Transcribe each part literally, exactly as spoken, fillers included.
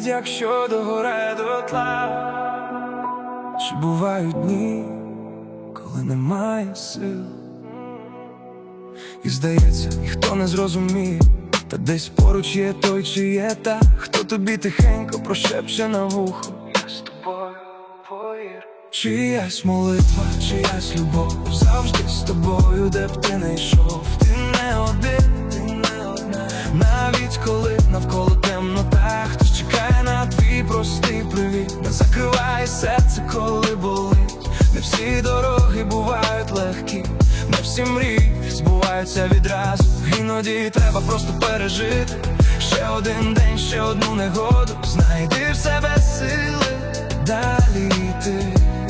навіть якщо догорає дотла. Чи бувають дні, коли немає сил, і здається, ніхто не зрозуміє, та десь поруч є той, чи є та, хто тобі тихенько прошепче на вухо: я з тобою, повір. Чиясь молитва, чиясь любов, завжди з тобою, де б ти не йшов. Ти не один, ти не одна, навіть коли навколо темнота. Хтось чекає на твій простий привіт, не закривай серце, коли болить. Не всі дороги бувають легкі, не всі мрії збуваються відразу. Іноді треба просто пережити ще один день, ще одну негоду. Знайди в себе сили далі йти.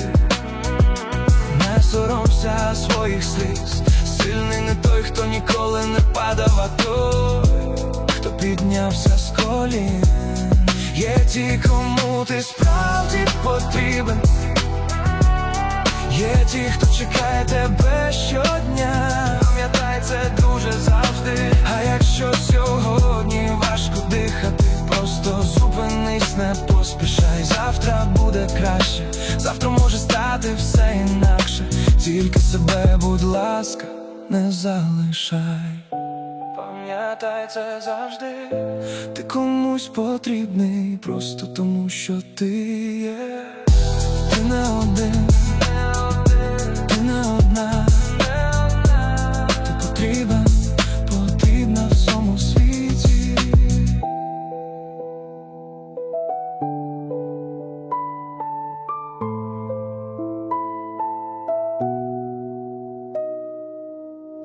Не соромся своїх сліз. Сильний не той, хто ніколи не падав, а той, хто піднявся з колін. Є ті, кому ти справді потрібен. Є ті, хто чекає тебе щодня. Пам'ятай це дуже завжди. А якщо сьогодні важко дихати, просто зупинись, не поспішай. Завтра буде краще, завтра може стати все інакше. Тільки себе, будь ласка, не залишай. Пам'ятай це завжди. Ти комусь потрібний просто тому, що ти є. Ти не один.